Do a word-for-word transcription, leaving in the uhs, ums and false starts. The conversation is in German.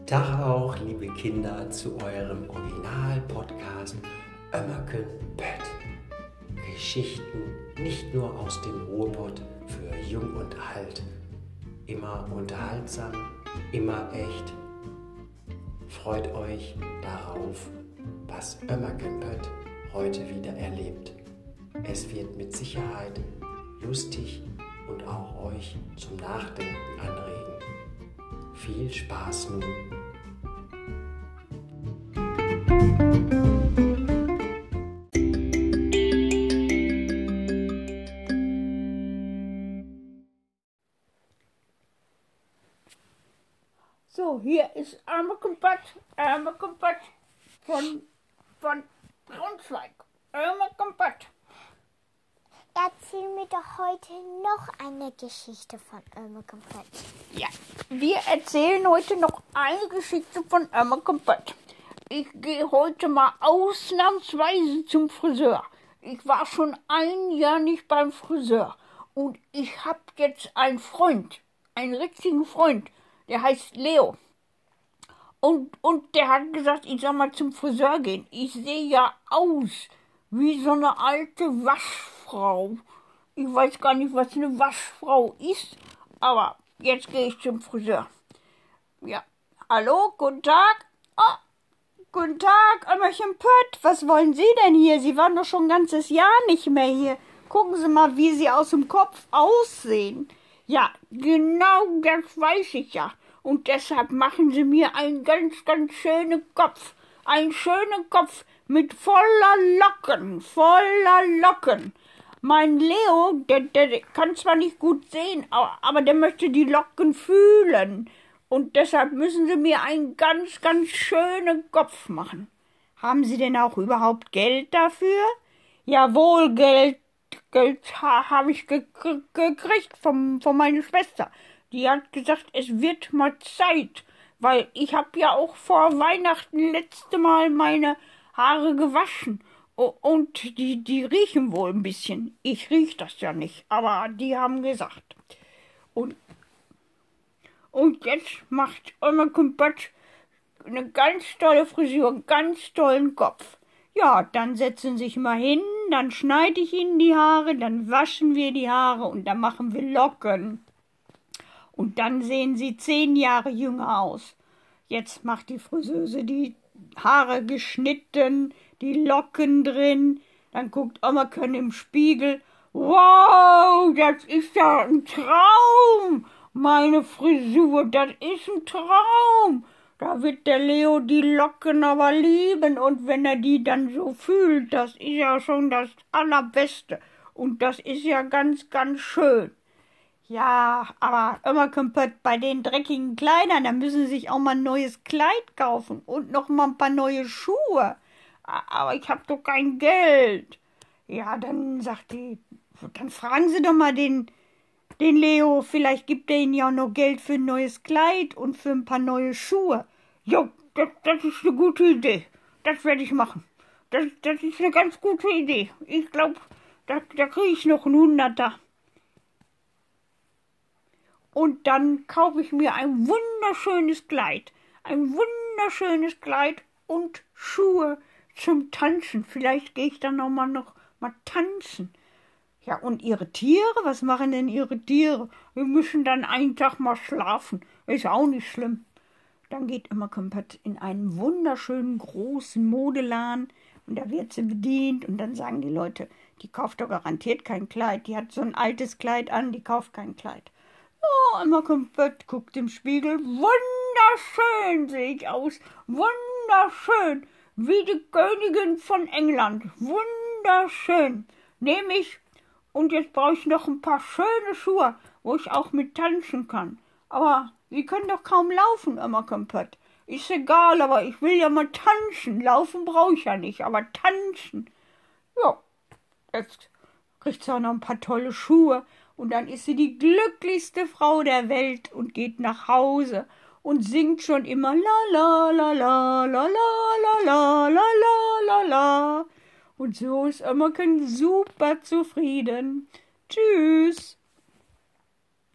Tag auch, liebe Kinder, zu eurem Original-Podcast Ömmerken Pött. Geschichten nicht nur aus dem Ruhrpott für Jung und Alt. Immer unterhaltsam, immer echt. Freut euch darauf, was Ömmerken Pött heute wieder erlebt. Es wird mit Sicherheit lustig und auch euch zum Nachdenken anregen. Viel Spaß nun! So, hier ist Ömmerken Pött, Ömmerken Pött von, von Braunschweig. Ömmerken Pött. Erzähl mir doch heute noch eine Geschichte von Ömmerken Pött. Ja, wir erzählen heute noch eine Geschichte von Ömmerken Pött. Ich gehe heute mal ausnahmsweise zum Friseur. Ich war schon ein Jahr nicht beim Friseur. Und ich habe jetzt einen Freund, einen richtigen Freund, der heißt Leo. Und, und der hat gesagt, ich soll mal zum Friseur gehen. Ich sehe ja aus wie so eine alte Waschfrau. Ich weiß gar nicht, was eine Waschfrau ist, aber jetzt gehe ich zum Friseur. Ja, hallo, guten Tag. Oh, guten Tag, Ömmerchen Pött. Was wollen Sie denn hier? Sie waren doch schon ein ganzes Jahr nicht mehr hier. Gucken Sie mal, wie Sie aus dem Kopf aussehen. Ja, genau das weiß ich ja. Und deshalb machen Sie mir einen ganz, ganz schönen Kopf. Einen schönen Kopf mit voller Locken, voller Locken. Mein Leo, der, der kann zwar nicht gut sehen, aber, aber der möchte die Locken fühlen. Und deshalb müssen Sie mir einen ganz, ganz schönen Kopf machen. Haben Sie denn auch überhaupt Geld dafür? Jawohl, Geld. Geld ha, habe ich ge ge gekriegt von, von meiner Schwester. Die hat gesagt, es wird mal Zeit, weil ich habe ja auch vor Weihnachten letzte Mal meine Haare gewaschen. Und die, die riechen wohl ein bisschen. Ich riech das ja nicht, aber die haben gesagt. Und, und jetzt macht Ömmerken Pött eine ganz tolle Frisur, einen ganz tollen Kopf. Ja, dann setzen Sie sich mal hin, dann schneide ich Ihnen die Haare, dann waschen wir die Haare und dann machen wir Locken. Und dann sehen Sie zehn Jahre jünger aus. Jetzt macht die Friseuse die Haare geschnitten, die Locken drin. Dann guckt Ömmerken im Spiegel. Wow, das ist ja ein Traum. Meine Frisur, das ist ein Traum. Da wird der Leo die Locken aber lieben. Und wenn er die dann so fühlt, das ist ja schon das Allerbeste. Und das ist ja ganz, ganz schön. Ja, aber Ömmerken Pött, bei den dreckigen Kleidern, da müssen Sie sich auch mal ein neues Kleid kaufen und noch mal ein paar neue Schuhe. Aber ich habe doch kein Geld. Ja, dann sagt die, dann fragen Sie doch mal den, den Leo, vielleicht gibt er Ihnen ja auch noch Geld für ein neues Kleid und für ein paar neue Schuhe. Jo, das, das ist eine gute Idee. Das werde ich machen. Das, das ist eine ganz gute Idee. Ich glaube, da, da kriege ich noch einen Hunderter. Und dann kaufe ich mir ein wunderschönes Kleid. Ein wunderschönes Kleid und Schuhe zum Tanzen. Vielleicht gehe ich dann noch mal, noch mal tanzen. Ja, und Ihre Tiere? Was machen denn Ihre Tiere? Wir müssen dann einen Tag mal schlafen. Ist auch nicht schlimm. Dann geht Ömmerken Pött in einen wunderschönen großen Modeladen. Und da wird sie bedient. Und dann sagen die Leute, die kauft doch garantiert kein Kleid. Die hat so ein altes Kleid an, die kauft kein Kleid. Oh, Ömmerken Pött guckt im Spiegel. Wunderschön sehe ich aus. Wunderschön. Wie die Königin von England. Wunderschön. Nehme ich. Und jetzt brauche ich noch ein paar schöne Schuhe, wo ich auch mit tanzen kann. Aber Sie können doch kaum laufen, Ömmerken Pött. Ist egal, aber ich will ja mal tanzen. Laufen brauche ich ja nicht, aber tanzen. Ja, jetzt kriegt sie auch noch ein paar tolle Schuhe. Und dann ist sie die glücklichste Frau der Welt und geht nach Hause und singt schon immer la la la la la la la la la la la. Und so ist Ömmerken super zufrieden. Tschüss.